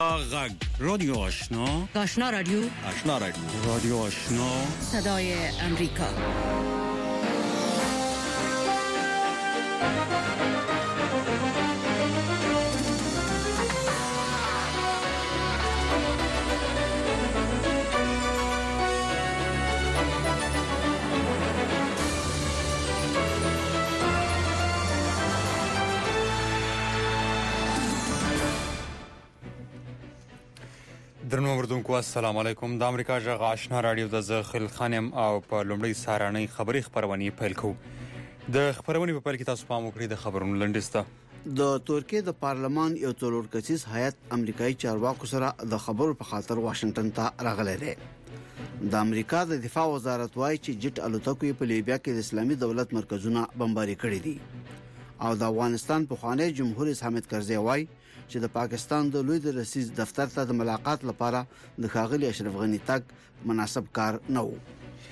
غږ رادیو آشنا رادیو رادیو آشنا صدای امریکا. درنو اوردونکو السلام علیکم. د امریکا جغ آشنا رادیو د زخل خانم او په لومړی سارانه خبری خبرونه پیل کو. د خبرونه په پیل کې تاسو پام وکړئ د خبرونو لنډسته. د ترکیه د پارلمان یو څلور کسیز هیئت امریکایي چارواکو سره د خبرو په خاطر واشنگټن ته راغلی دی. د امریکا د دفاع وزارت وايي چې جټ الوتکو په لیبیا کې د اسلامي دولت مرکزونه بمباري کړي دي. او د افغانستان په خوانی جمهور رئیس حامد کرزی وايي چې د پاکستان د لوی د رئیس دفتر ته د ملاقات لپاره د ښاغلي اشرف غنی تګ مناسب کار نه و.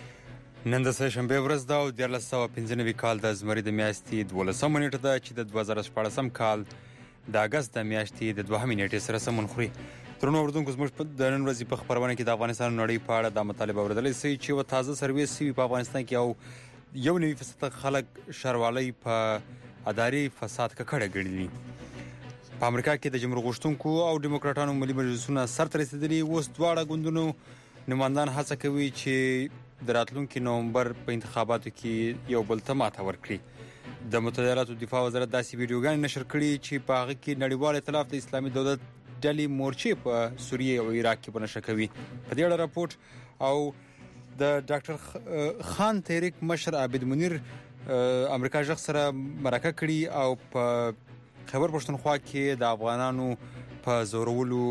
نن د شنبه ورځ دا او 1995 کال د زمری د میاشتې 12 نیټه ده چې د 2014 کال د اگست د میاشتې د 2 نیټې سره سمون خوري. ترنو وردونکو زموږ په د نن ورځې په خبرونه کې د افغانستان نړۍ په اړه د مطالبه اوریدلې سي چې و تازه سرویس سی په افغانستان کې یو نوی فساد خلک شروالۍ په اداري فساد ککړه ګڼلي. په امریکا کې د جمهور غوښتونکو او دیموکراتانو ملي مجلسونه سرته رسیدلي. اوس دواړه ګوندونو نمائندان هڅه کوي چې د راتلونکي نومبر په انتخاباتو کې یو بل ته ماته ورکړي. د متحده ایالاتو دفاع وزارت داسې ویډیوګان نشر کړي چې په هغه کې نړیوال ائتلاف د اسلامي دولت ډلې مورچې په سوریه او عراق کې بنشر کوي. په دې اړه راپورټ او د ډاکټر خان تحریک مشر عابد منیر امریکا ژغ سره مرکه کړي او په خبر پښتونخوا کې د افغانانو په زورولو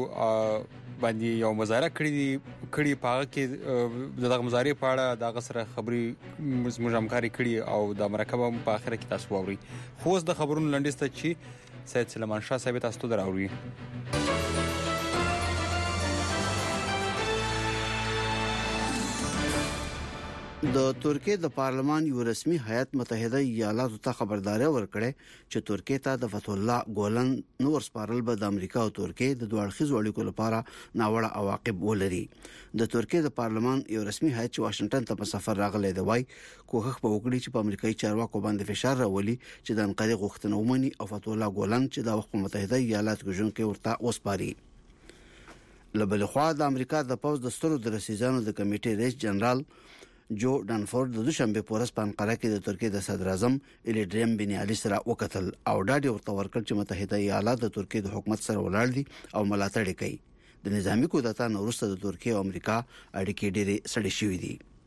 باندې یو مظاهره کړي په هغه کې دغه مظاهره په اړه دغه سره خبري زموږ همکاري کړي او د مرکه په اخر کې تاسو ووري. خو د خبرونو لنډسته چې سید سلیمان شاه صاحب تاسو ته دراوړي. د ترکیه د پارلمان یو رسمي هیئت متحده ایالاتو ته خبرداري ورکړه چې ترکیه ته د فتح الله ګولن نور سپارل به د امریکا او ترکیه د دوه اړخیزو اړیکو لپاره ناوړه عواقب ولري. د ترکیه د پارلمان یو رسمي هیئت چې واشنگټن ته په سفر راغلی دی وايي کوښښ به وکړي چې په امریکایي چارواکو باندې فشار راولي چې د انقره غوښتنه ومني او فتح الله ګولن چې د وخت متحده ایالات کې ژوند ورته وسپاري. لبل خو د امریکا د پوز د سترو د رسیدانو د کمیټې رئیس جنرال جو ډانفورد د دوشنبه پورس په انقره کې د ترکیه د صدر اعظم الیډریم بن علي سره وکتل او ډاډ ورته ورکړ چې متحده ایالات د ترکیه د حکومت سره ولاړ دي او ملاتړ کوي. د نظامی کودتا وروسته د ترکیه او امریکا اړیکې ډېرې سړې شوې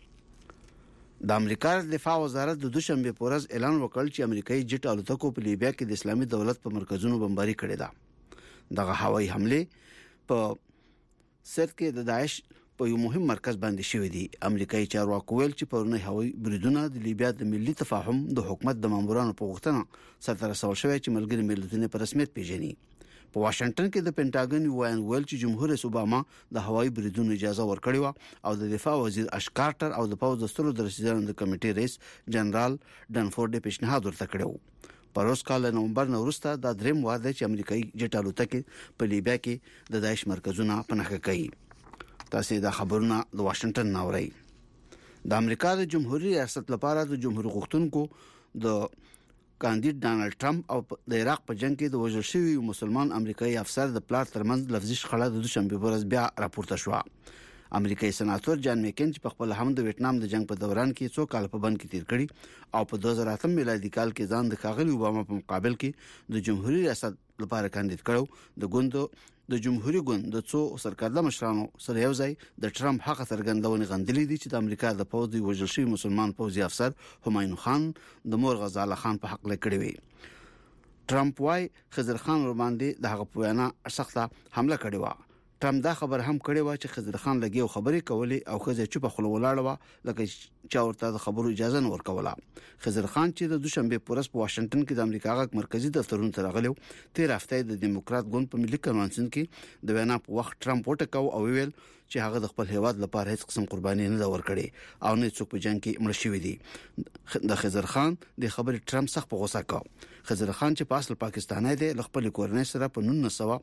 دي. د امریکا دفاع وزارت د دوشنبه پورس اعلان وکړ چې امریکایي جټ الوتکو په لیبیا کې د اسلامي دولت په مرکزونو بمباري کړې ده. دغه هوایي حمله په سرت کې د داعش په یو مهم مرکز باندې شوې دي. امریکایي چارواکو ویل چې پرونه هوایي بریدونه د لیبیا د ملي تفاهم د حکومت د مامورانو په غوښتنه سرته رسول شوی چې ملګری ملتونه په رسمیت پیژني. په واشنگټن کې د پینټاګن ویل چې جمهور رئیس اوباما د هوایي بریدونو اجازه ورکړې و او د دفاع وزیر اش کارټر او د پوز دستور د رسیدانو د کمیټې رئیس جنرال ډانفورد پیشنهاد ورته کړو. پروس کال نومبر وروسته د دریم وعده چې امریکایي جټ الوتکې په لیبیا کې د داعش مرکزونه پنهخه کوي. تاسو د خبرونه د واشنگټن ناوړی. د امریکا د جمهوریت ریاست لپاره د جمهور غوښتونکو د کاندید ډانلډ ټرمپ او د عراق په جنگ کې د وژل شوی مسلمان امریکایي افسر د پلار ترمنځ لفظي شخړه د دوشنبه ورځ بیا راپورته شوه. امریکایي سناتور جان میکن چې په خپل هم د ویتنام د جنگ په دوران کې 2 کال په بند کې تیر کړي او په 2008 میلادي کال کې ځان د ښاغلي اوباما په مقابل کې د جمهوریت ریاست لپاره کاندید کړو. د ګوند د جمهوریت ګوند د څو سرکارده مشرانو سره یو ځای د ټرمپ حق څرګندونه غندلې دي چې د امریکا د پوز دی وژل شوی مسلمان پوځي افسر همایون خان د مور غزاله خان په حق لکړي وي. ټرمپ وايي خضر خان ور باندې د هغه په وینا سخته حمله کړې و. ټرمپ دا خبر هم کړی و چې خضر خان لګي او خبرې کولې او خزه چوپ خلو ولاړ و لکه چا ورته د خبرو اجازه نه ورکوله. خضر خان چې د دوشنبه پورس په واشنگټن کې د امریکا غاک مرکزی دفترونو ته راغلی 13 هفته د دیموکرات ګوند په ملي کنوانسیون کې د وینا په وخت ټرمپ وټکاو او ویل چې هغه د خپل هیواد لپاره هیڅ قسم قرباني نه ورکړي او نه څوک په جنگ کې مړ شوی دی. د خضر خان د خبرې ټرمپ سخت په غوسه کاو. خضر خان چې په اصل پاکستاني دی خپل کورنۍ سره په 1900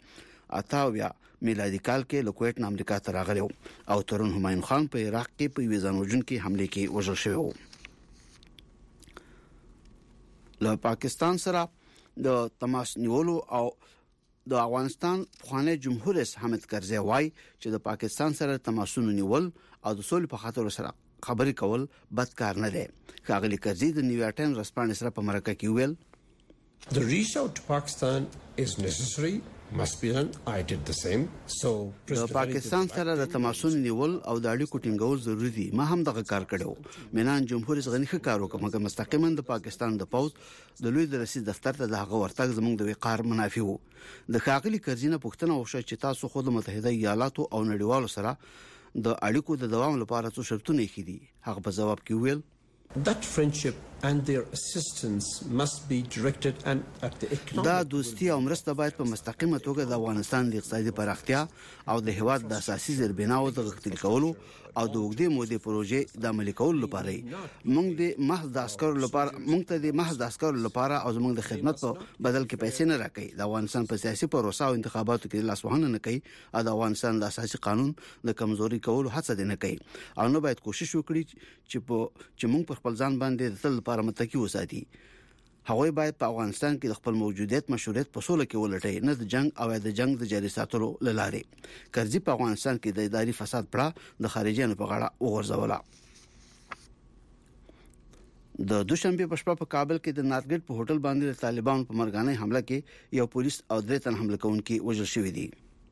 1988 میلادي کال کې له کویت نه امریکا ته راغلی او ترون همایون خان په عراق کې په ویزانوجن کې حمله کې وژل شوی و. له پاکستان سره د تماس نیولو او د افغانستان خواني جمهور رئیس حامد کرزي وای چې د پاکستان سره تماسونه نیول او د سولې په خاطر سره خبرې کول بد کار نه دی. ښاغلي کرزي د نیویارک ټایمز رسپانې سره په مرکه کې ویل The reach out to Pakistan is necessary, must be done. I did the same. So د پاکستان سره د تماسونو نیول او د اړیکو ټینګول ضروری دي. ما هم دغه کار کړو. مینان جمهور رئیس غنی ښه کار وکړ مګر مستقیما د پاکستان د پوز د لوی رئیس دفتر ته د هغه ورتګ زموږ د وقار منافي وو. د ښاغلي کرزي نه پوښتنه وشوه چې تاسو خو د متحده ایالاتو او نړیوالو سره د اړیکو د دوام لپاره څه شرطونه یې دي. هغه په جواب کې ویل that friendship and their assistance must be directed and at the economic دا دوستي او مرسته باید په مستقیمه توګه د افغانستان د اقتصادي پراختیا او د هیواد د اساسي زیربناو د غښتلي کولو او د وګړي مودې پروژې د عملي کولو لپاره موږ د محض د عسکرو لپاره او زموږ د خدمت په بدل کې پیسې نه راکړي. د افغانستان په سیاسي پروسه او انتخاباتو کې لاسوهنه نه کوي او د افغانستان د اساسي قانون د کمزوري کولو هڅه نه کوي او نو باید کوشش وکړي چې موږ په خپل ځان باندې د تل لپاره متکی وساتي. هغوی باید په افغانستان کې د خپل موجودیت مشروعیت په سوله کې ولټي نه د جنگ او د جنگ د جاري ساتلو لاره. کرزي په افغانستان کې د اداري فساد پړه د خارجيانو په غاړه وغورځوله. د دوشنبه په شپه په کابل کې د نارګټ په هوټل باندې د طالبانو په مرګانه حمله کې یو پولیس او درې تن حمله کوونکي وژل شوی دي.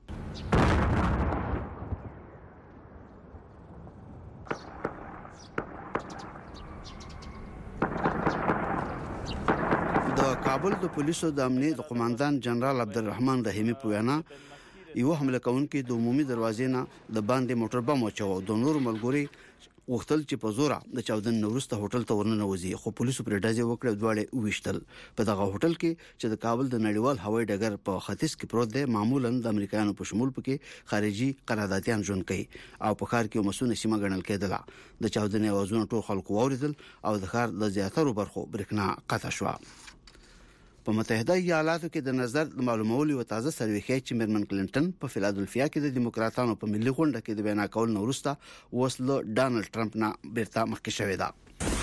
کابل د پولیسو د امنیت د قوماندان جنرال عبدالرحمن رحیمی په وینا یو حمله کوونکي د عمومي دروازې نه د باندې موټر بم واچو. د نور ملګری وختل چې په زوره د چاودن نورسته هوټل ته ورننوځي خو پولیسو پر ډازې وکړه دواړه وښتل. په دغه هوټل کې چې د کابل د نړیوال هوایي ډګر په ختیځ کې پروت دی معمولا د امریکایانو په شمول پکې خارجي قراردادیان ژوند کوي او په ښار کې مسؤل سیمه ګڼل کېدله. د چاودنې اوازونه ټول خلکو واوریدل او د ښار د زیاترو برخو برېښنا قطع شوه. په متحده ایالاتو کې د نظر معلومولو یو تازه سروې ښیي چې میرمن کلینټن په فیلادلفیا کې د دیموکراتانو په ملي غونډه کې د وینا کول نه وروسته وسله ډانلډ ټرمپ نه بیرته مخکې شوې ده.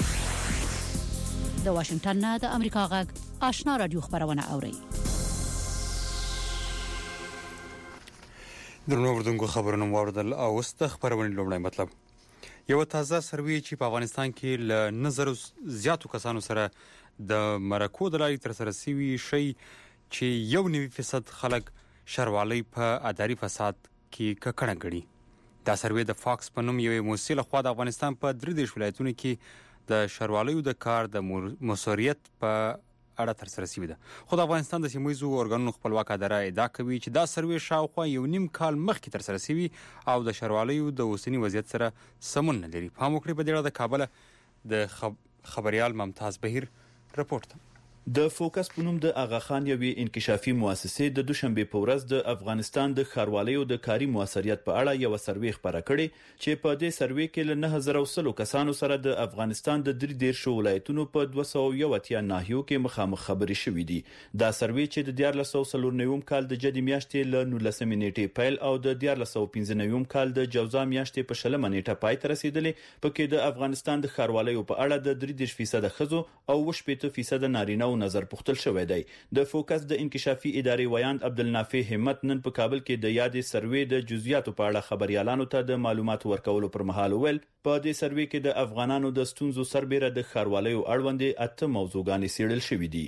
د واشنگټن نه د امریکا غږ آشنا رادیو خبرونه اوري. درنو وردونکو خبرونه واوردل او واست خبرونه لومړی مطلب یو تازه سروې چې په افغانستان کې ل نظر زیاتو کسانو سره د مرکو د لارې تر سره سوي شي چې 1% خلک شروالۍ په اداري فساد کې ککړه غړي. دا سروې د فاکس په نوم یو موسسه له خوا د افغانستان په 3 ولایتونو کې د شروالۍ د کار د مسؤلیت په اړه تر سره سوي ده. خو د افغانستان د سیمویزو ارګانونو خپلواک اداره ادعا کوي چې دا سروې شاوخوا 1.5 کال مخکې تر سره سوي او د شروالۍ د اوسنی وضعیت سره سمون نه لري. په موکړه په ډیره د کابل د خبريال ممتاز بهیر رپورت. د فوکس په نوم د اغا خان یوې انکشافي مؤسسې د دوشنبه په ورځ د افغانستان د ښاروالۍ او د کاري موثریت په اړه یو سروې خبره کړې چې په دې سروې کې له 9000 کسانو سره د افغانستان د 13 ولایتونو په 210 ناحیو کې مخامخ خبرې شوې دي. دا سروې چې د 1499 کال د جدي میاشتې له 19 نیټې پیل او د 1415 کال د جوزا میاشتې په 20 نیټه پای ته رسیدلې، پکې د افغانستان د ښاروالۍ په اړه د 33% خزو او 8% نارینه نظر پختل شوې دی. د فوکس د انکشافي ادارې ویاند عبدالنافع همت نن په کابل کې د یادې سروې د جزئیاتو په اړه خبريالانو ته د معلوماتو ورکولو پر مهال ویل په دې سروې کې د افغانانو د ستونزو سربېره د ښاروالۍ اړوندې 8 موضوعګانې څېړل شوې دي.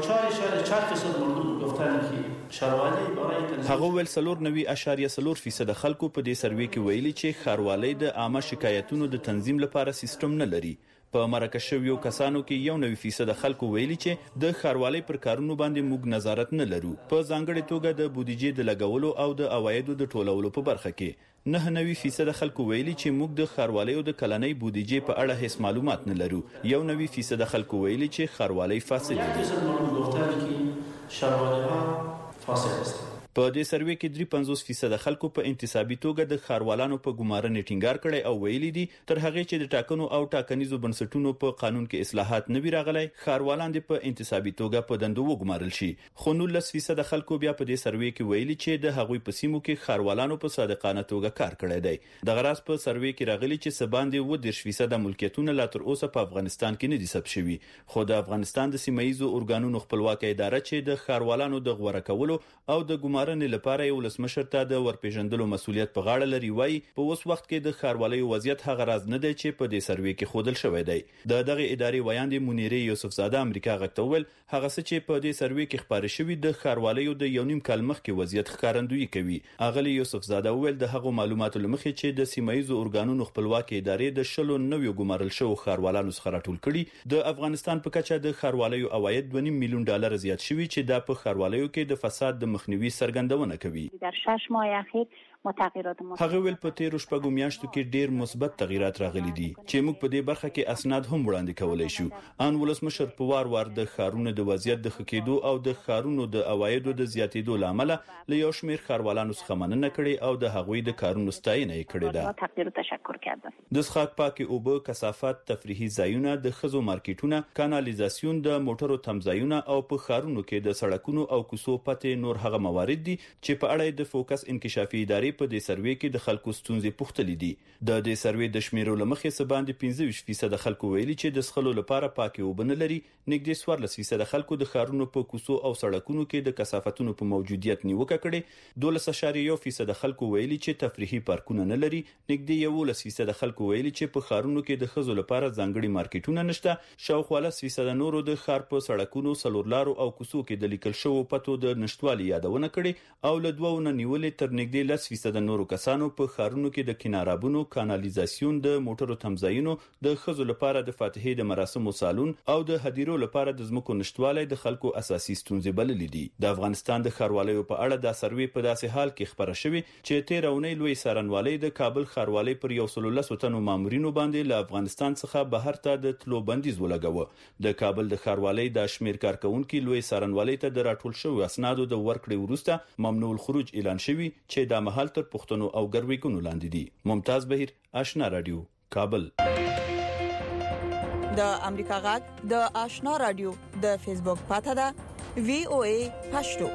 هغه ویل 4.4% خلکو په دې سروې کې ویلي چې ښاروالۍ د عامه شکایتونو د تنظیم لپاره سیستم نه لري. په مرکه شویو کسانو کې 1% خلکو ویلي چې د ښاروالۍ پر کارونو باندې موږ نظارت نه لرو. په ځانګړي توګه د بودیجې د لګولو او د عوایدو د ټولولو په برخه کې 9% خلکو ویلي چې موږ د ښاروالۍ او د کلنۍ بودیجې په اړه هیڅ معلومات نه لرو. 1% خلکو ویلي چې ښاروالۍ فاسده دي. په دې سروې کې 53% خلکو په انتصابي توګه د ښاروالانو په ګمارنې ټینګار کړي او ویلي دي تر هغه چې د ټاکنو او ټاکنیزو بنسټونو په قانون کې اصلاحات نه وي راغلي ښاروالان په انتصابي توګه په دندو وګمارل شي. خو 19% خلکو بیا په دې سروې کې ویلي چې د هغوی په سیمو کې ښاروالانو په صادقانه توګه کار کړی دی. د غراس په سروې کې راغلي چې سباندې 20% ملکیتونه لا تر اوسه په افغانستان کې نه دي ثبت شوي. خو د افغانستان د سیمایي ارګانونو خپلواکه اداره چې د ښاروالانو د غوړه کولو او د ګمارنې لپاره یو لسمشر ته د ورپېژندلو مسولیت په غاړه لري، وایي په اوس وخت کې د ښاروالۍ وضعیت هغه راز نه دی چې په دې سروې کې ښودل شوی دی. د دغه ادارې ویاندې منیرې یوسفزاده امریکا غږ ته وویل هغه څه چې په دې سروې کې خبرې شوي د ښاروالۍ د 1.5 کال مخکې وضعیت ښکارندویي کوي. اغلی یوسفزاده وویل د هغو معلوماتو لمخې چې د سیمایي ارګانونو خپلواکه ادارې د 10 نویو ګمارل شوو ښاروالانو څخه راټول کړي د افغانستان په کچه د ښاروالۍ عواید 2.5 میلیون ډالر زیات شوي چې د په ښاروالۍ کې د فساد د مخنیوي څرګندونه کوي. در 6 ماه اخیر هغه ویل په تیرو شپږو میاشتو کې ډیر مثبت تغیرات راغلي دي چې موږ په دې برخه کې اسناد هم وړاندې کولای شو. ان ولسمشر په وار د ښارونو د وضعیت د خکېدو او د ښارونو د عوایدو د زیاتېدو لامل له یو شمېر ښاروالانو څخه مننه کړې او د هغوی د کارونو ستاینه یې کړې ده. تقدیر تشکر کردم. د څښاک پاکي اوبه، کثافات، تفریحي ځایونه، د ښځو مارکیټونه، کانالیزاسیون، د موټرو تمځایونه او په ښارونو کې د سړکونو او کوڅو پته نور هغه موارد دي چې په اړه د فوکس انکشافي ادارې په دې سروې کې د خلکو ستونزې پوښتلې دي. د دې سروې د شمیرو لمخې سباندې 25% خلکو ویلي چې د څښلو لپاره پاکي اوبه نه لري. نږدې 14% خلکو د ښارونو په کوڅو او سړکونو کې د کثافتونو په موجودیت نیوکه کړې. 12.1% خلکو ویلي چې تفریحي پارکونه نه لري. نږدې 11% خلکو ویلي چې په ښارونو کې د ښځو لپاره ځانګړي مارکیټونه نشته. شاوخوا 10% نورو د ښار په سړکونو، څلورلارو او کوڅو کې د لیکل شوو پتو د نشټوالي یادونه کړې او له 2 نه نیولې تر نږدې 10% نورو کسانو په ښارونو کې د کینارابونو، کانالیزاسیون، د موټرو تمځایونو، د ښځو لپاره د فاتحې د مراسمو سالون او د هدیرو لپاره د ځمکو نشټوالی د خلکو اساسي ستونزې بللې دي. د افغانستان د ښاروالۍ په اړه دا سروې په داسې حال کې خبره شوې چې 13 اونۍ لوی څارنوالۍ د کابل ښاروالۍ پر 110 تنو مامورینو باندې له افغانستان څخه بهر ته د تلو بندیز ولګاوه. د کابل د ښاروالۍ د شمیر کارکونکو لوی څارنوالۍ ته د راټول شوو اسنادو د ورکړې وروسته ممنوع الخروج اعلان شوی چې د مهال تر پښتنو او ګرویګونو لاندې دي. ممتاز بهیر، آشنا رادیو، کابل. د امریکا غږ د آشنا رادیو د فیسبوک پاڼه ده VOA پښتو.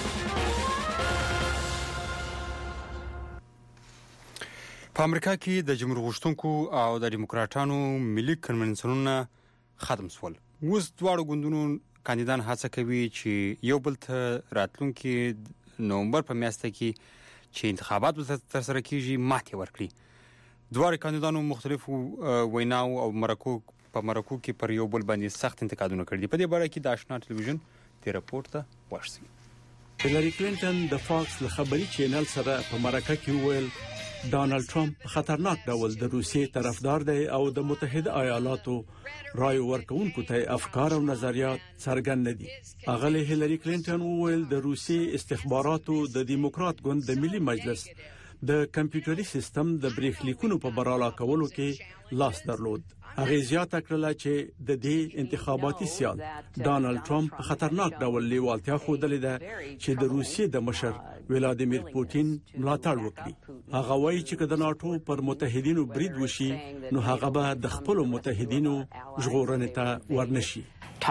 په امریکا کې د جمهور غوښتونکو او د دیموکراتانو ملي کنونسیونونه ختم شول. اوس دواړو ګوندونو کاندیدان هڅه کوي چې یو بل ته راتلونکي نومبر په میاشت کې چې انتخابات ترسره کیږي ماتې ورکړي. دواړو کاندیدانو مختلفو ویناو او مرکو کې پر یو بل باندې سخت انتقادونه کړي. په دې باره کې د آشنا ټلویزیون تی راپورټ ته ورسئ. هیلری کلینټن د فاکس له خبري چینل سره په مرکه کې وویل ډانلډ ټرمپ خطرناک ډول د روسیې طرفدار دی او د متحده ایالاتو رای ورکوونکو ته افکار او نظریات څرګند نه دي. اغلی هیلری کلینټن وویل د روسیې استخباراتو د دیموکرات ګوند د ملي مجلس د کمپیوټري سیستم د بریښلیکونو په براله کولو کې لاس درلود. هغه زیاته کړل چې د دې انتخاباتي سیال ډانلډ ټرمپ خطرناک ډول لیوالتیا خوده لیده چې د روسیې د مشر ولادیمیر پوتین ملاتړ وکړي. هغه وایي چې د ناتو پر متحدینو برید وشي نو هغه به د خپل متحدینو ژغورنې ته ورنشي.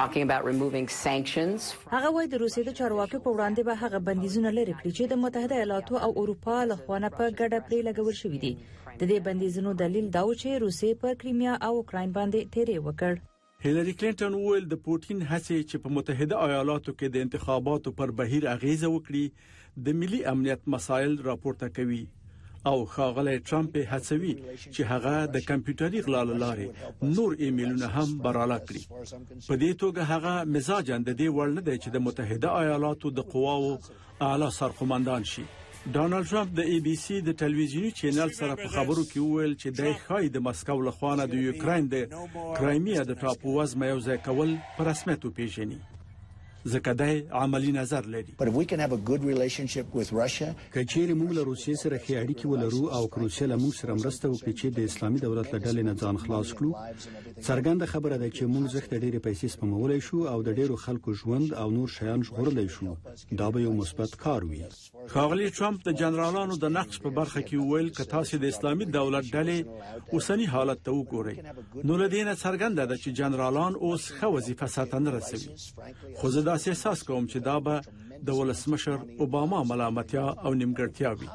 هغه وایي د روسیې د چارواکو په وړاندې به هغه بندیزونه لري چې د متحده ایالاتو او اروپا له خوا په ګډه پرې لګول شوې دي. د دې بندیزونو دلیل دا و چې روسیې پر کریمیا او اوکراین باندې تیرې وکړ. هیلری کلینټن وویل د پوتین هڅې چې په متحده ایالاتو کې د انتخاباتو پر بهیر اغیزه وکړي د ملي امنیت مسایل راپورته کوي او ښاغلی ټرمپ هڅوي چې هغه د کمپیوټري غلا لارې نور ایمیلونه هم براله کړي. په دې توګه هغه مزاجن د دې وړ نه دی چې د متحده ایالاتو د قواو اعلی سرقومندان شي. ډانلډ ټرمپ د ای بي سي د ټلویزیونی چینل سره په خبرو کې وویل چې د خای د مسکو لخوا د یوکرين د کرایمیا د ټاپو وزمه یو ځای کول په رسمیت پیژني. ځکه د عملی نظر لري. کچېرې موږ له روسیې سره ښه اړیکې ولرو او روسیې له موږ سره مرسته وکړي چې د اسلامي دولت له ډلې نه ځان خلاص کړو، څرګنده خبره ده چې موږ زخت ډېرې پیسې سپمولای شو او د ډېرو خلکو ژوند او نور شیان ژغورلای شو. دا به یو مثبت کار وي. ښاغلي ټرمپ د جنرالانو د نقش په برخه کې وویل که تاسو د اسلامي دولت ډلې اوسنی حالت ته وګورئ نو له دې نه څرګنده ده چې جنرالان اوس ښه وظیفه سرته نه رسوي. خو زه داسې احساس کوم چې دا به د ولسمشر اوباما ملامتیا او نیمګړتیا وي.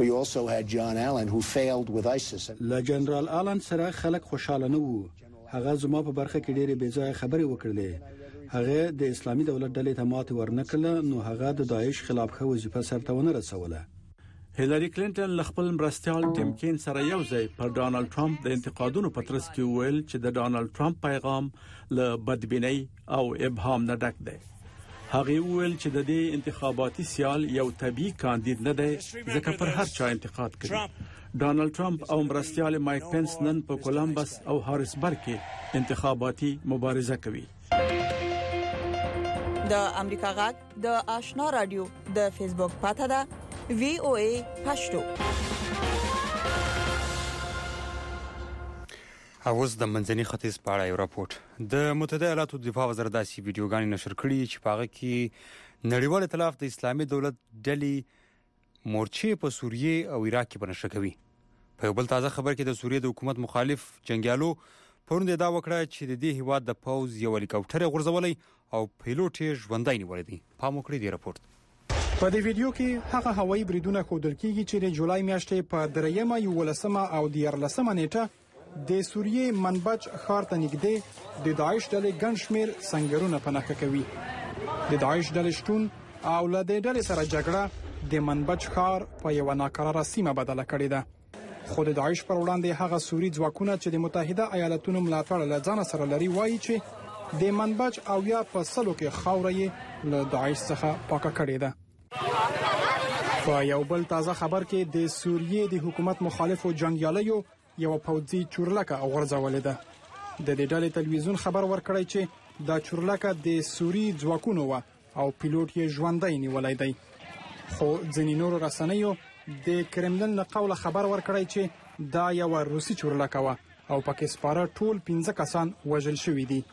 له جنرال آلن سره خلک خوشاله نه وو. هغه زما په برخه کې ډېرې بې ځایه خبرې وکړلې. هغه د اسلامي دولت ډلې ته ماته ورنکړه نو هغه د داعش خلاف ښه وظیفه سرته ونه رسوله. هیلاری کلینټن له خپل مرستیال ټیم کین سره یو ځای پر ډانلډ ټرمپ د انتقادونو په ترڅ کې ویل چې د ډانلډ ټرمپ پیغام له بدبینۍ او ابهام نه ډک دی. هغه ویل چې د دې انتخاباتي سیال یو طبيعي کاندید نه دی ځکه پر هر چا انتقاد کوي. ډانلډ ټرمپ او مرستیال مایک پنس نن په کولمبس او هاریسبرګ کې انتخاباتي مبارزه کوي. د امریکا غږ د آشنا رادیو د فیسبوک پاڼه ده VOA پښتو. اوس د منځني ختیځ په اړه یو راپورټ. د متحده ایالاتو دفاع وزارت داسې ویډیوګانې نشر کړي چې په هغه کې نړیوال ائتلاف د اسلامي دولت ډلې مورچې په سوریه او عراق کې بنشر کوي. په یو بل تازه خبر کې د سوریه د حکومت مخالف جنگیالو پرون دا وکړه چې د دې هیواد د پوز یو هلیکاپټر غورځولې او پیلوټ یې ژوندۍ نیولې دي. پام وکړئ د راپورټ. په دې ویډیو کې هغه هوایي بریدونه ښودل کیږي چې د جولای میاشتې په 3 11 او 14 نیټه د سوریه منبج ښار ته نږدې د داعش ډلې ګڼ شمېر سنگرونه پناه کوي. د داعش ډلې شتون او له دې ډلې سره جګړه د منبج ښار په یو ناکراره سیمه بدله کړې ده. خو د داعش پر وړاندې هغه سوري ځواکونه چې د متحده ایالاتونو ملاتړ له ځان سره لري وایي چې د منبج او یا په سلو کې خاورې له داعش څخه پاکه کړې ده. په یو بل تازه خبر کې د سوریه د حکومت مخالفو جنگیالیو یو پوځي چورلکه غورځولې ده. د دې ډلې تلویزیون خبر ورکړی چې دا چورلکه د سوري ځواکونو و او پیلوټ یې ژوندۍ نیولای دی. خو ځینې نور رسنیو د کرملن له قوله خبر ورکړی چې دا یو روسي چورلکه و او پکې سپاره ټول 15 کسان وژل شوي دي.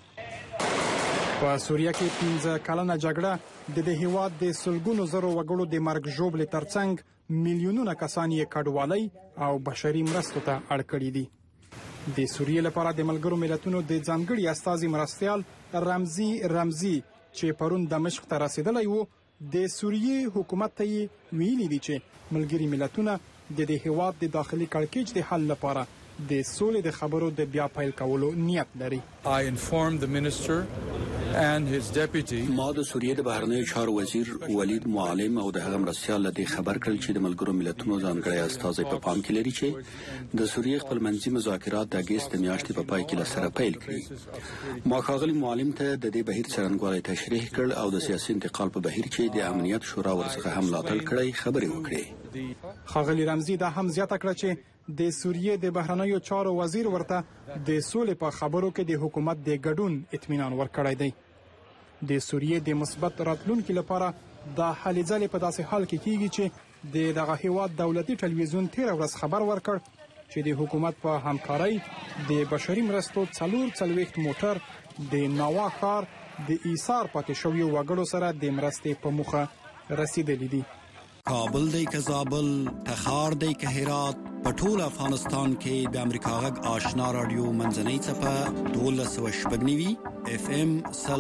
په سوریه کې 15 کلنه جګړه د دې هیواد د سلګونو زرو وګړو د مرګ ژوبلې ترڅنګ میلیونونه کسان یې کډوالۍ او بشري مرستو ته اړ کړي دي. د سوریه لپاره د ملګرو ملتونو د ځانګړي استازي مرستيال رمزي چې پرون دمشق ته رسیدلی وو د سوریه حکومت ته ویلي دي چې ملګري ملتونه د دې هیواد د داخلي کړکېچ د حل لپاره د سولې د خبرو د بیا پیل کولو نیت لري. I informed the minister and his deputy. ما د سوریه د بهرنیو چارو وزیر ولید معلم او د هغه مرستيال له خبر کړل چې د ملګرو ملتونو ځانګړي استازي په پام کې لري چې د سوریه خپل منځي مذاکرات د اگست میاشتې په پای کې لسره پیل کړي. ما ښاغلي معلم ته د دې بهیر څرنګوالي تشریح کړ او د سیاسي انتقال په بهیر کې د امنیت شورا ورڅخه هم ملاتړ کړی خبرې وکړي. ښاغلي رمزي دا هم زیاته کړه چې د سوریه د بهرنیو چارو وزیر ورته د سولې په خبرو کې د حکومت د ګډون اطمینان ورکړی دی. د سوریه د مثبت راتلونکو لپاره د حل ځلې په داسې حال کې کیږي چې دغه هیواد دولتي ټلویزیون 13 ورځ خبر ورکړ چې د حکومت په همکارۍ د بشري مرستو 44 موټر د نوا ښار د ایثار پاتې شویو وګړو سره د مرستې په موخه رسیدلی دي. کابل دی که زابل، تخار دی که هرات، په ټول افغانستان کې د امریکا غږ آشنا رادیو منځنۍ څپه 1290 FM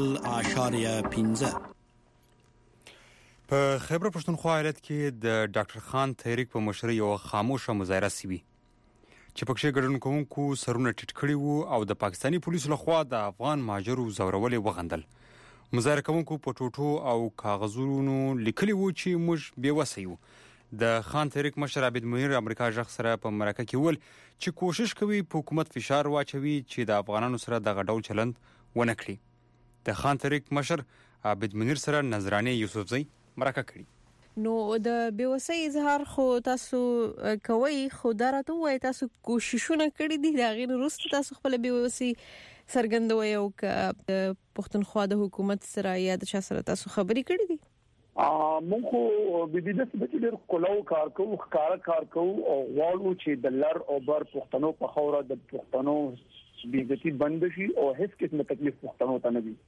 0.15. په خیبر پښتونخوا ایالت کې د ډاکټر خان تحریک په مشرۍ یو خاموشه مظاهره سوي چې پکې ګډون کوونکو سرونه ټیټ کړي وو او د پاکستاني پولیسو لخوا د افغان مهاجرو زورولې وغندل. مظاهره کوونکو په ټوټو او کاغذونو لیکلي وو چې موږ بې وسه یو. د خان تحریک مشر عبد منیر امریکا ژغ سره په مرکه کې ول چې کوشش کوي په حکومت فشار واچوي چې د افغانانو سره دغه ډول چلند ونه کړي. د خان تحریک مشر عبد منیر سره نظرانه یوسفزئی مرکه کړي. نو د بیوسۍ اظهار خو تاسو کوي، خو درته وای تاسو کوششونه کړی دي دا غیر وروسته تاسو خپل بیوسۍ سرګندوي او د پښتونخوا د حکومت سره یا د چا سره تاسو خبري کړی دي؟ مونږ خو د دې څه چې ډېر کولو کار کوو، ښکارا کار کوو او غواړو چې د لر او بر پښتنو په خوره د پښتنو بیزتی بند شي او هیڅ قسمه تکلیف پښتنو ته نه وي.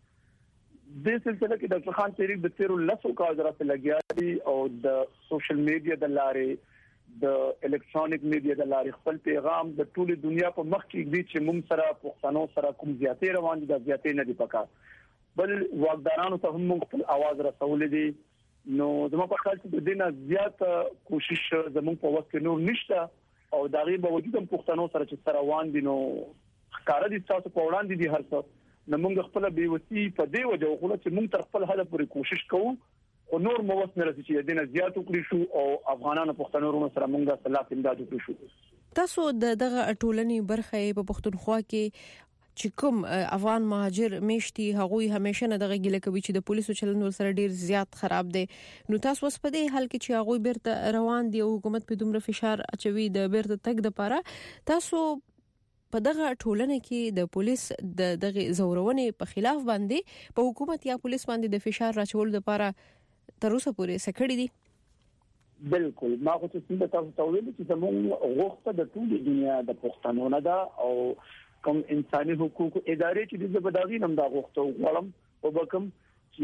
د سلسله کې ډاکټر خان تحریک د 13 کال سره لګیا دي او د سوشل میډیا د لارې د الکترونیک میډیا د لارې خپل پیغام د ټوله دنیا په مخ کې دی چې موږ سره پښتنو سره کوم زیاتې روان دي، د زیاتې نه دي پکار، بل واقدارانو ته هم موږ خپل आवाज رسولې دي. نو زموږ په خیال کې د دینه زیات کوشش زموږ په وخت کې نور نشته او دا غي باوجود هم پښتنو سره چې سره روان دي نو ښکارا دي تاسو په وړاندې دي هر څه نو موږ خپل بیوسی په دې وجه خو چې موږ تر خپل هدف پورې کوشش کوو او نور مو وس نه رسي چې دینه زیات وکړي شو او افغانانو پښتنو ورونو سره موږ صلاح امداد وکړو شو. تاسو دغه ټولنې برخه په پښتونخوا کې چې کوم افغان مهاجر میشتي هغوی همیشه نه دغه ګیله کوي چې د پولیسو چلند ور سره ډیر زیات خراب دی. نو تاسو اوس په دې حال کې چې هغوی بیرته روان دي او حکومت په دومره فشار اچوي د بیرته تک د پاره، تاسو په دغه ټولنه کې د پولیس دغه زورونې په خلاف باندې په حکومت یا پولیس باندې د فشار راچول لپاره تر اوسه پورې سکړی دي؟ بالکل، ما خو څه تاسو ته ویل چې زموږ غوښتنه د ټولې دنیا د پښتنو نه ده او کوم انساني حقوق ادارې چې د بداغي نم دا غوښتو غواړم او بکم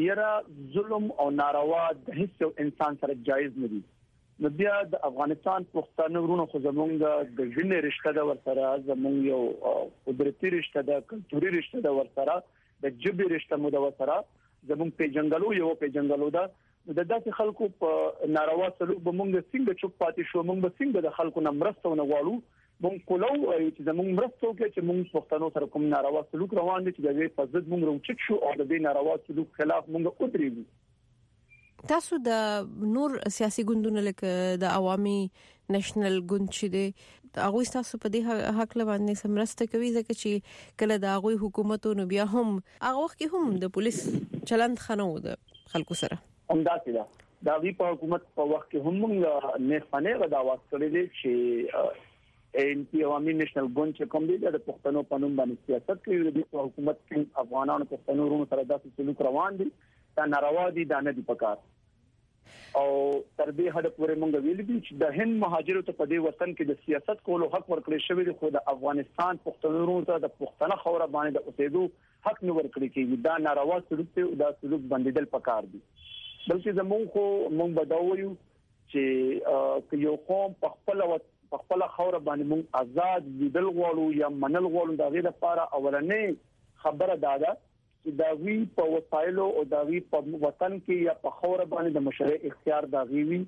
چې ظلم او ناروا د هیڅ انسان سره جایز نه دي. نو بیا د افغانستان پښتنو ورونو خو زمونږ د ژوند رشتہ د ورسره زمونږ یو قدرتي رشتہ د کلتوري رشتہ د ورسره د جبري رشتہ مو د ورسره زمونږ په جنگلو دا د داسې خلکو په ناروا سلوک به مونږ څنګه چوپ پاتې شو، مونږ به څنګه د خلکو نمرسته ونه غواړو، مونږ کولو چې زمونږ مرسته وکړي چې مونږ پښتنو سره کوم ناروا سلوک روان دي چې د دې په ضد مونږ روچت شو او د دې ناروا سلوک خلاف مونږ ودرېږو. تاسو د نور سیاسي ګوندونو لکه د عوامي نېشنل ګوند چې دی هغه تاسو په دې حق باندې سمرسته کوي ځکه چې کله د هغه حکومتونو بیا هم هغه وخت کې هم د پولیس چلند خنو د خلکو سره همداسې ده د هغه په حکومت په وخت کې هم موږ نه فنه غواړو چې چې ان پی عوامي نېشنل ګوند چې کوم دی د پښتنو په نوم باندې سیاست کوي د حکومت کې افغانانو پښتنو ورونو سره داسې سلوک روان دي دا ناروا دي دا نه دي پکار او تر دې حد پورې مونږ ویل دي چې د هند مهاجرو ته په دې وطن کې د سیاست کولو حق ورکړی شوی دی خو د افغانستان پښتنو ته د پښتنه خوره باندې د اوسېدو حق نه ورکړی کیږي دا ناروا سلوک دی دا سلوک بندیدل پکار دي. بلکې زموږ خو مونږ بداویو چې یو قوم په خپل خوره باندې مونږ آزاد لیدل غواړو یا منل غواړو دا غیر لپاره اولنې خبره ده داوی په وسایلو او داوی په وطن کې یا په خوره باندې د مشرع اختیار داوی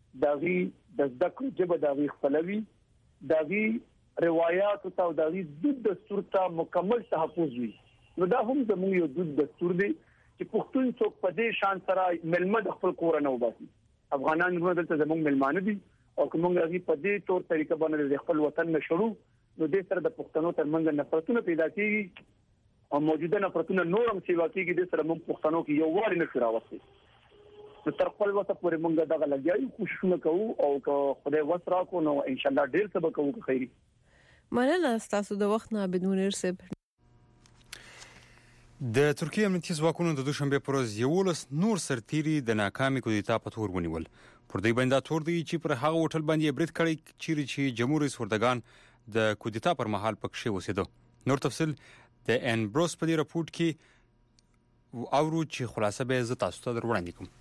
د ذکر جبه داوی خپلوي داوی روایت او داوی د دستور ته مکمل تحفظ وي. نو دا هم زموږ یو د دستور دی چې پښتون څوک په دې شان سره ملمد خپل کور نه وباسي. افغانان موږ دلته زموږ ملمانه دي او کومه غي په دې تور طریقه باندې خپل وطن نشړو نو د سره د پښتنو ترمنځ نفرتونه پیدا کیږي او موجوده نفرتونه نورم سیوا کیږي د سره موږ پښتنو کې یو وړ نه شراوستي. نو تر خپل وخت پورې موږ دغه لګیایو کوششونه کوو او خدای وسره کو نو ان شاء الله ډیر څه به کوو خیری. مننه تاسو د وخت نه بدون ارسب. د ترکیه امنیتي ځواکونو د دوشنبه پر ورځ 11 نور سرتیري د ناکامي کودتا په تور ونیول. پر دې باندې تور دی چې پر هغه هوټل باندې برید کړی چې جمهور رئیس اردوغان د کودتا پر مهال پکښې اوسېدو. نور تفصيل د ان بروس په راپورټ کې اورو چې خلاصه به زه تاسو ته وړاندې کوم.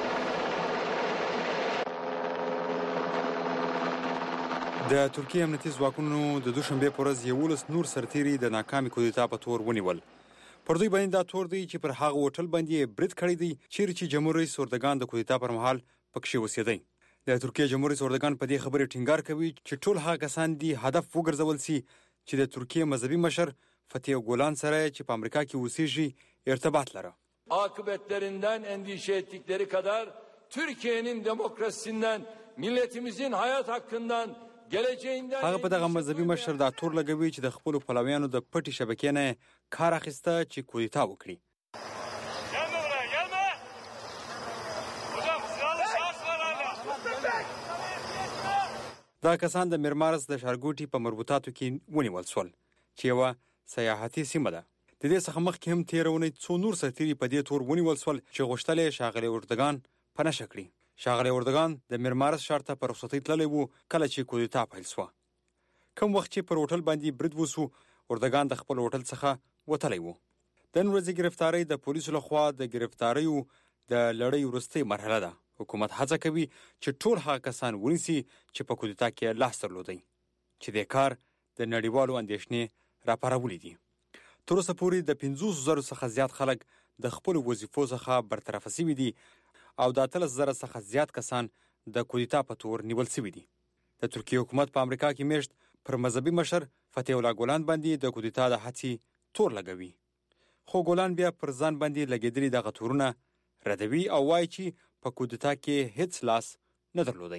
د ترکیه امنیتي ځواکونو د دوشنبه پر ورځ 11 نور سرتیري د ناکامي کودتا په تور ونیول. پر دوی باندې دا تور دی چې پر هغه هوټل باندې برید کړی دی چې جمهور رئیس اردوغان د کودتا پر مهال پکښې اوسېدی. د ترکیه جمهور رئیس اردوغان په دې خبره ټینګار کوي چې ټول هغه کسان دي هدف وګرځول سي چې د ترکیه مذهبي مشر Fatih Gulen سره چې په امریکا کې اوسېږي ارتباط لري. Akıbetlerinden endişe ettikleri kadar Türkiye'nin demokrasisinden, milletimizin hayat hakkından, geleceğinden هغه په دغه مذهبي مشر دا تور لګوي چې د خپل پلویانو د پټي شبکې نه کار اخیسته چې کودتا وکړي. دا کسان د میرمارس د ښارګوټي په مربوطاتو کې ونیول شول چې یوه سیاحتي سیمه ده. د دې څخه مخکې هم تېره اونۍ څو نور سرتیري په دې تور ونیول شول چې غوښتل یې ښاغلی اردوګان په نښه کړي. ښاغلی اردوګان د میرمارس ښار ته په رخصتۍ تللی و کله چې کودتا پیل شوه. کوم وخت چې پر هوټل باندې برید وسو، اردوګان د خپل هوټل څخه وتلی و. د نن ورځې ګرفتارۍ د پولیسو لخوا د ګرفتاریو د لړۍ وروستۍ مرحله ده. حکومت هڅه کوي چې ټول هغه کسان ونیسي چې په کودتا کې لاس درلودی، چې د کار د نړیوالو اندېښنې راپارولې دي. تر اوسه پورې د 500,000 څخه زیات خلک د خپلو وظیفو څخه برطرفه شوي دي او د 18,000 څخه زیات کسان د کودتا په تور نیول شوي دي. د ترکیې حکومت په امریکا کې میشت پر مذهبي مشر فتح الله ګولان باندې د کودتا د هڅې تور لګوي، خو ګولان بیا پر ځان باندې لګېدلي دغه تورونه ردوي او وایي چې په کودتا کې هیڅ لاس نه درلودی.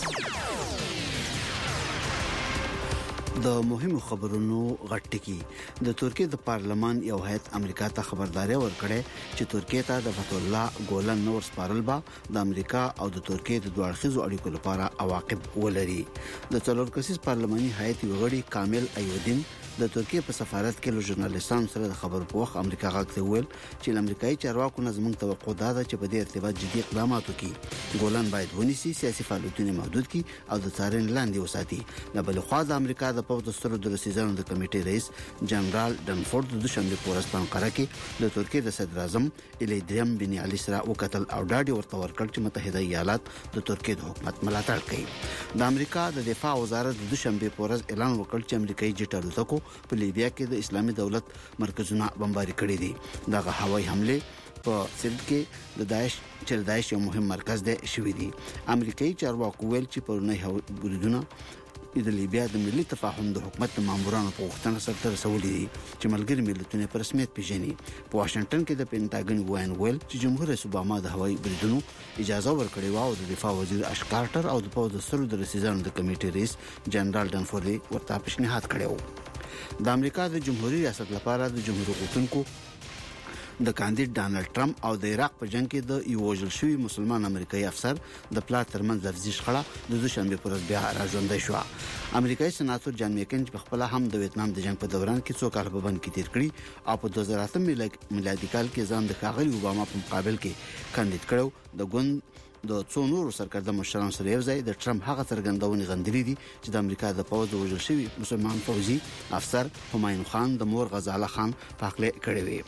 د مهمو خبرونو غټکی د ترکیې د پارلمان یو هیئت امریکا ته خبرداري ورکړه چې ترکیې ته د فتح الله ګولن نور سپارل به د امریکا او د ترکیې د دوړخیزو اړیکو لپاره عواقب ولري. د څلور کسیز پارلماني هیئت وغړي کامل ایودین د ترکیې په سفارت کې له ژورنالیستانو سره د خبرو په وخت امریکا غاښ ته ویل چې امریکایي چارواکو نه زموږ توقع ده چې په دې ارتباط جدي اقدامات وکړي. ګولن باید ونیسي، سیاسي فعالیتونه محدود کړي او د څارنې لاندې وساتي. د بل خوا د امریکا د پوځ دستور د رسیدانو د کمیټې رئیس جنرال ډنفورد د دوشنبه په ورځ په انقره کې د ترکیې د صدر اعظم الیدریم بن علي سره وکتل او ډاډ ورته ورکړ چې متحده ایالات د ترکیې د حکومت ملاتړ کوي. د امریکا د دفاع وزارت د دوشنبه په ورځ اعلان وکړ چې امریکایي جټ الوتکو په لیبیا کې د اسلامي دولت مرکزونه بمباري کړي دي. دغه هوایي حمله په سیلت کې د داعش یو مهم مرکز دی شوی دی. امریکایي چارواکو ویل چې پرونی بریدونه د لیبیا د ملي تفاهم د حکومت مامورانو په وختونو سره رسولي دي چې ملګری ملتونه په رسمیت پیژني. په واشنگټن کې د پینټاګن وایي ویل چې جمهور رئیس اوباما د هوایي بریدونو اجازه ورکړې و او د دفاع وزیر اش کارټر او د پوځ دستور د رسیدانو د کمیټې رئیس جنرال ډنفورد ورته پیشنهاد کړو. د امریکا د جمهوریت ریاست لپاره د جمهور غوښتونکو د کاندید ډانلډ ټرمپ او د عراق په جنگ کې د یو وژل شوی مسلمان امریکایي افسر د پلار ترمنځ لفظي شخړه د دوشنبه پر ورځ بیا راژوندۍ شو. امریکایي سناتور جان میکن په خپل هم د ویتنام د جنگ په دوران کې څو کال په بند کې تیر کړی او په 2008 میلادي کال کې ځان د ښاغلي اوباما په مقابل کې کاندید کړو. د ګوند د څو نورو سرکرده مشرانو سره یو ځای د ټرمپ هغه څرګندونې غندلې دي چې د امریکا د پوځ د وژل شوی مسلمان فوجي افسر همایون خان د مور غزاله خان په حق کړی وي.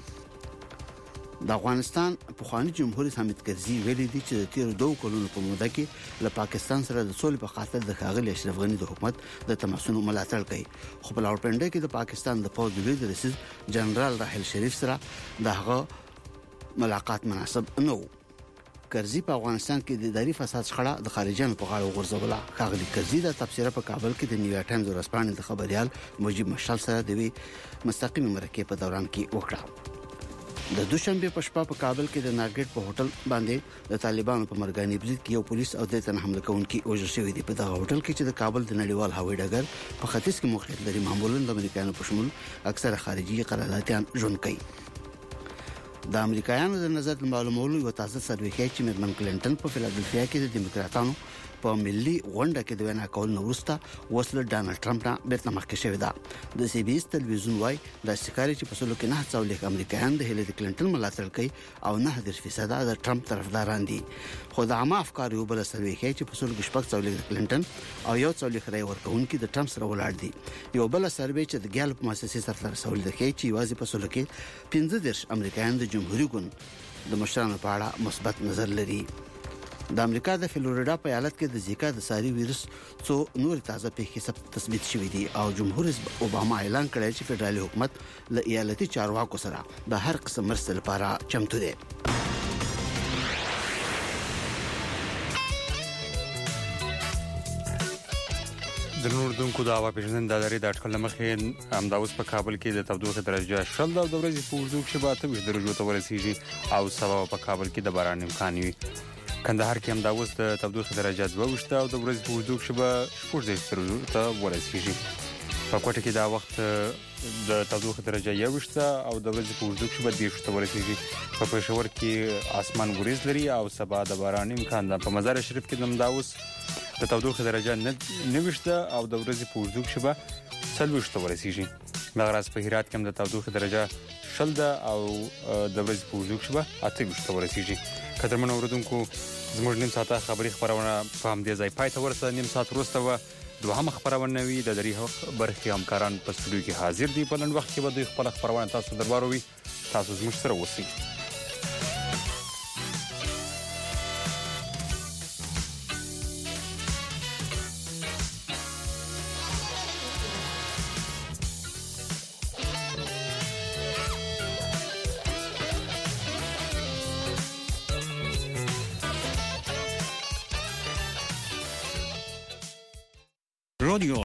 د افغانستان پخوانی جمهوریت حامد کرزي ویلي دي چې د تیر 2 کلونو په موده کې له پاکستان سره د سولې په خاطر د ښاغلي اشرف غني د حکومت د تماسونو ملاتړ کوي. خو په لاورپنډه کې د پاکستان د پوځ د لیډر رئیس جنرال راحل شریف سره دغه ملاقات مناسب نه و. کرزي په افغانستان کې د اداري فساد شخړه د خارجيانو په غاړه وغورځوله. ښاغلي کرزي د تبصره په کابل کې د نیویارک ټایمز ورځپاڼې د خبريال مجيب مشال سره د مستقیم مرکه په دوران کې وکړه. د دوشنبه په شپه په کابل کې د نارګټ په هوټل باندې د طالبانو په مرګاني برید کې یو پولیس او د تن حمله کوونکي وژل شوی دی. په دغه هوټل کې چې د کابل د نړیوال هوایي ډګر په ختیځ کې موقعیت لري، معمولاً د امریکایانو په شمول اکثره خارجي قراردادیان ژوند کوي. د امریکایانو د نظر معلومولو یو تازه سروې ښيي چې میرمن کلینټن په فیلادلفیا کې د دیموکراتانو په ملي غونډه کې د وینا کول وروسته وسله ډانلډ ټرمپ نه بیرته مخکې شوې ده. د سی بي اس تلویزیون وايي د ښکاری چې په سلو کې 9 امریکایان د هیلری کلینټن ملاتړ کوي او 9% د ټرمپ طرفداران دي. خو د عامه افکار یو بل سروې ښيي چې په سلو کې 4% کلینټن او یو 4% رای ورکوونکي د ټرمپ سره ولاړ دي. یو بل سروې چې د ګالپ مؤسسې سره رسول دي چې یوازې په سلو کې 15 امریکایان د جمهوریت ګوند د مشرانو په اړه مثبت نظر لري. د امریکا د فلوریډا په ایالت کې د زیکا د ساري وایرس څو نور تازه پیښې تثبیت شوې دي او جمهور رئیس اوباما اعلان کړی چې فدرالي حکومت له ایالتي چارواکو سره د هر قسم مرستې لپاره چمتو دی. د نوردونکو د هوا پیژندنې د ادارې د اټکل مخې همدا اوس په کابل کې د تودوخې درجه 0 د ورځې په اوږدو کې به 28 درجو ته ورسیږي او سبا په کابل کې د باران امکان وي. کندهار کې همدا اوس د تودوخې درجه 22 او د ورځې په اوږدو کې به 14 درجو ته ورسیږي. په کوټه کې دا وخت د تودوخې درجه 21 او د ورځې په اوږدو کې به 10 ته ورسیږي. په پېښور کې اسمان ګریز لري او سبا د باران امکان ده. په مزار شریف کې همدا اوس د تودوخه درجه 9 او د ورځې په اوږدو کې به 40 ته ورسیږي. مغرض په هرات کې د تودوخه درجه 10 او د ورځې په اوږدو کې به 28 ته ورسیږي. قدرمن اوردونکو زموږ نیم ساعته خبری خبرونه په همدې ځای پای ته ورسېده. نیم ساعت وروسته و دوهم خبرونه وی د دری برخي همکاران په سټوډیو کې حاضر دي. په لنډ وخت کې به دوی خپل خبرونه تاسو درباروي. تاسو زموږ سره اوسئ. رادیو